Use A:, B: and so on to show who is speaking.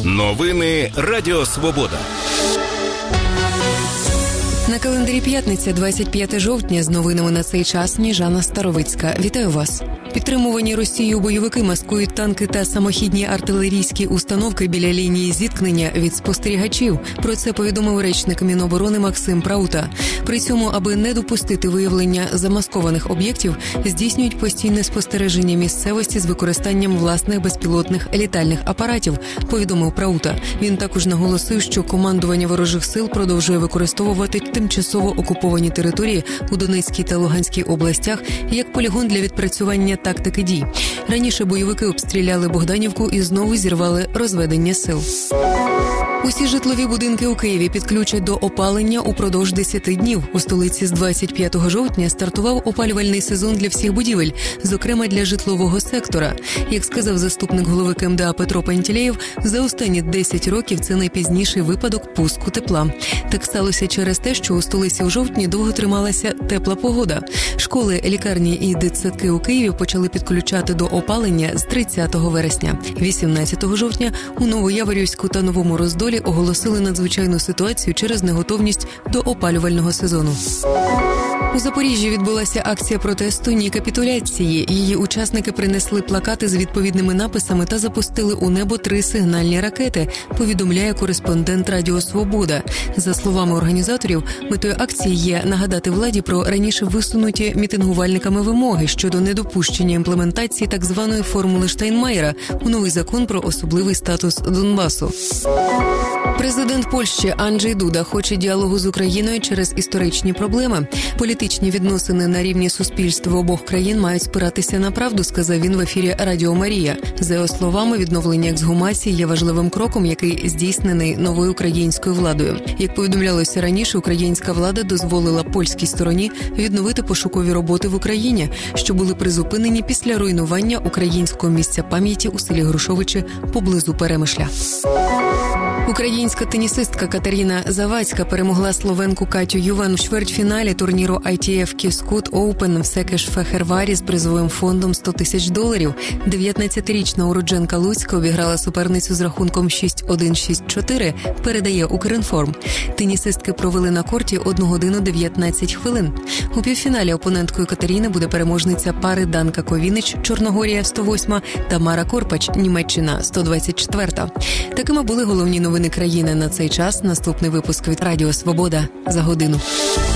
A: Новини Радіо Свобода.
B: На календарі п'ятниця, 25 жовтня, з новинами на цей час Сніжана Старовицька. Вітаю вас. Підтримувані Росією бойовики маскують танки та самохідні артилерійські установки біля лінії зіткнення від спостерігачів. Про це повідомив речник Міноборони Максим Праута. При цьому, аби не допустити виявлення замаскованих об'єктів, здійснюють постійне спостереження місцевості з використанням власних безпілотних літальних апаратів, повідомив Праута. Він також наголосив, що командування ворожих сил продовжує використовувати тимчасово окуповані території у Донецькій та Луганській областях як полігон для відпрацювання тактики дій. Раніше бойовики обстріляли Богданівку і знову зірвали розведення сил. Усі житлові будинки у Києві підключать до опалення упродовж 10 днів. У столиці з 25 жовтня стартував опалювальний сезон для всіх будівель, зокрема для житлового сектора. Як сказав заступник голови КМДА Петро Пантелеєв, за останні 10 років це найпізніший випадок пуску тепла. Так сталося через те, що у столиці у жовтні довго трималася тепла погода. Школи, лікарні і дитсадки у Києві почали підключати до опалення з 30 вересня. 18 жовтня у Новояворівську та Новому Роздолі оголосили надзвичайну ситуацію через неготовність до опалювального сезону. У Запоріжжі відбулася акція протесту «Ні капітуляції». Її учасники принесли плакати з відповідними написами та запустили у небо 3 сигнальні ракети, повідомляє кореспондент Радіо Свобода. За словами організаторів, метою акції є нагадати владі про раніше висунуті мітингувальниками вимоги щодо недопущення імплементації так званої формули Штайнмаєра у новий закон про особливий статус Донбасу. Президент Польщі Анджей Дуда хоче діалогу з Україною через історичні проблеми. Політичні відносини на рівні суспільства обох країн мають спиратися на правду, сказав він в ефірі Радіо Марія. За його словами, відновлення ексгумації є важливим кроком, який здійснений новою українською владою. Як повідомлялося раніше, українська влада дозволила польській стороні відновити пошукові роботи в Україні, що були призупинені після руйнування українського місця пам'яті у селі Грушовичі поблизу Перемишля. Українська тенісистка Катерина Завадська перемогла словенку Катю Юван в чвертьфіналі турніру ITF Kiskut Open в Секеш-Фехерварі з призовим фондом $100 000. 19-річна уродженка Луцька обіграла суперницю з рахунком 6-1-6-4, передає Укрінформ. Тенісистки провели на корті 1 годину 19 хвилин. У півфіналі опоненткою Катерини буде переможниця пари Данка Ковінич, Чорногорія, 108, та Мара Корпач, Німеччина, 124. Такими були головні новини країни на цей час. Наступний випуск від Радіо Свобода за годину.